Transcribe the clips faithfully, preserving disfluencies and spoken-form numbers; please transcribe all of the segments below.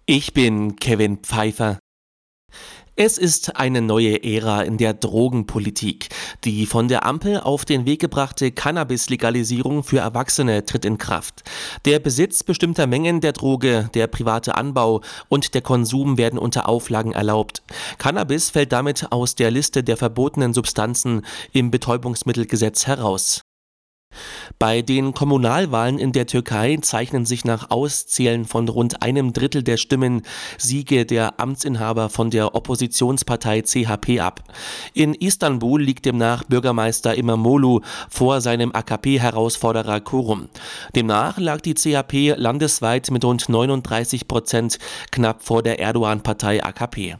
Ich bin Kevin Pfeiffer. Es ist eine neue Ära in der Drogenpolitik. Die von der Ampel auf den Weg gebrachte Cannabis-Legalisierung für Erwachsene tritt in Kraft. Der Besitz bestimmter Mengen der Droge, der private Anbau und der Konsum werden unter Auflagen erlaubt. Cannabis fällt damit aus der Liste der verbotenen Substanzen im Betäubungsmittelgesetz heraus. Bei den Kommunalwahlen in der Türkei zeichnen sich nach Auszählen von rund einem Drittel der Stimmen Siege der Amtsinhaber von der Oppositionspartei C H P ab. In Istanbul liegt demnach Bürgermeister İmamoğlu vor seinem A K P-Herausforderer Kurum. Demnach lag die C H P landesweit mit rund neununddreißig Prozent knapp vor der Erdogan-Partei A K P.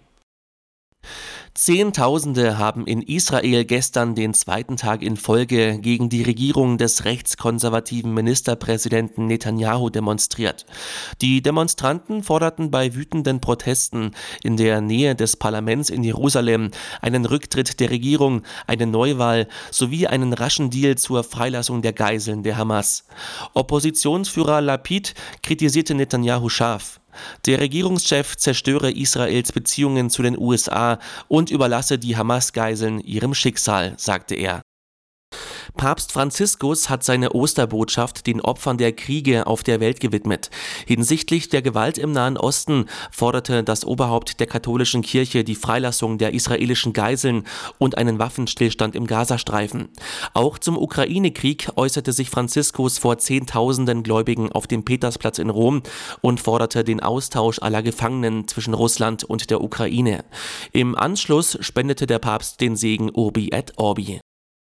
Zehntausende haben in Israel gestern den zweiten Tag in Folge gegen die Regierung des rechtskonservativen Ministerpräsidenten Netanyahu demonstriert. Die Demonstranten forderten bei wütenden Protesten in der Nähe des Parlaments in Jerusalem einen Rücktritt der Regierung, eine Neuwahl sowie einen raschen Deal zur Freilassung der Geiseln der Hamas. Oppositionsführer Lapid kritisierte Netanyahu scharf. Der Regierungschef zerstöre Israels Beziehungen zu den U S A und überlasse die Hamas-Geiseln ihrem Schicksal, sagte er. Papst Franziskus hat seine Osterbotschaft den Opfern der Kriege auf der Welt gewidmet. Hinsichtlich der Gewalt im Nahen Osten forderte das Oberhaupt der katholischen Kirche die Freilassung der israelischen Geiseln und einen Waffenstillstand im Gazastreifen. Auch zum Ukraine-Krieg äußerte sich Franziskus vor Zehntausenden Gläubigen auf dem Petersplatz in Rom und forderte den Austausch aller Gefangenen zwischen Russland und der Ukraine. Im Anschluss spendete der Papst den Segen Urbi et Orbi.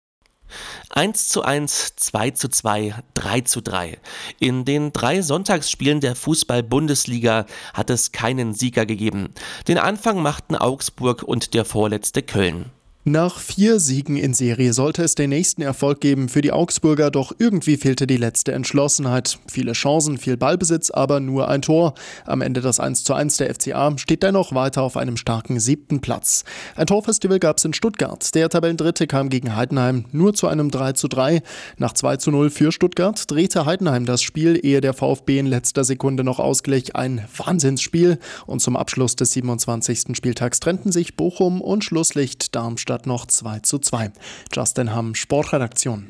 eins zu eins, zwei zu zwei, drei zu drei. In den drei Sonntagsspielen der Fußball-Bundesliga hat es keinen Sieger gegeben. Den Anfang machten Augsburg und der vorletzte Köln. Nach vier Siegen in Serie sollte es den nächsten Erfolg geben für die Augsburger, doch irgendwie fehlte die letzte Entschlossenheit. Viele Chancen, viel Ballbesitz, aber nur ein Tor. Am Ende das eins zu eins der F C A steht dennoch weiter auf einem starken siebten Platz. Ein Torfestival gab es in Stuttgart. Der Tabellendritte kam gegen Heidenheim nur zu einem drei zu drei. Nach zwei zu null für Stuttgart drehte Heidenheim das Spiel, ehe der VfB in letzter Sekunde noch ausglich. Ein Wahnsinnsspiel. Und zum Abschluss des siebenundzwanzigsten Spieltags trennten sich Bochum und Schlusslicht Darmstadt noch zwei zu zwei. Justin Hamm, Sportredaktion.